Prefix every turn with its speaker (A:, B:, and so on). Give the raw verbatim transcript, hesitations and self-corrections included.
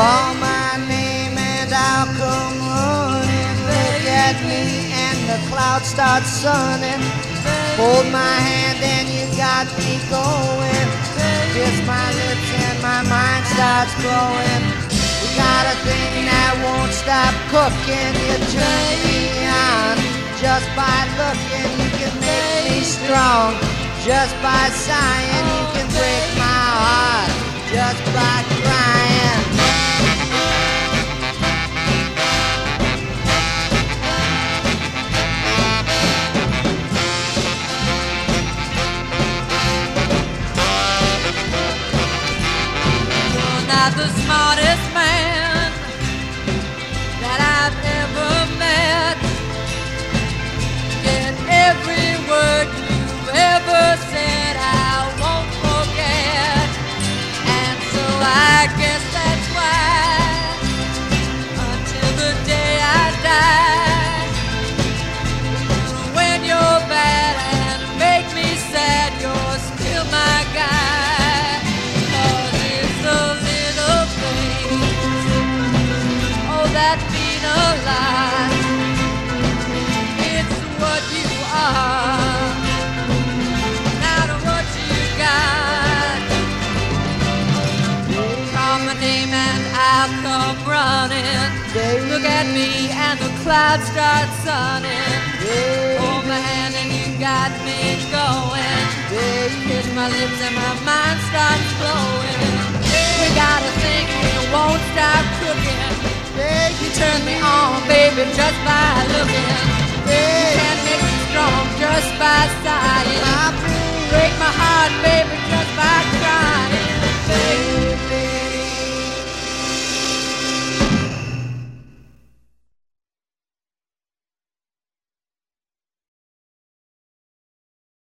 A: Call my name and I'll come running. Look at me and the clouds start sunning. Hold my hand and you got me going. Kiss my lips and my mind starts glowing. We got a thing that won't stop cooking. You turn me on just by looking. You can make me strong just by sighing. You can break my heart just by crying.
B: You're not the smartest man that I've ever met. Yet every word you've ever said I won't forget. And so I guess that's why until the day I die, when you're bad and make me sad, you're still my guy. 'Cause it's the little things, oh, that mean a lot. It's what you are, not what you got. Call my name and I'll come running. Look at me and the clouds start sunning. Hold my hand and you got me going. Kiss my lips and my mind starts flowing. We got a thing we won't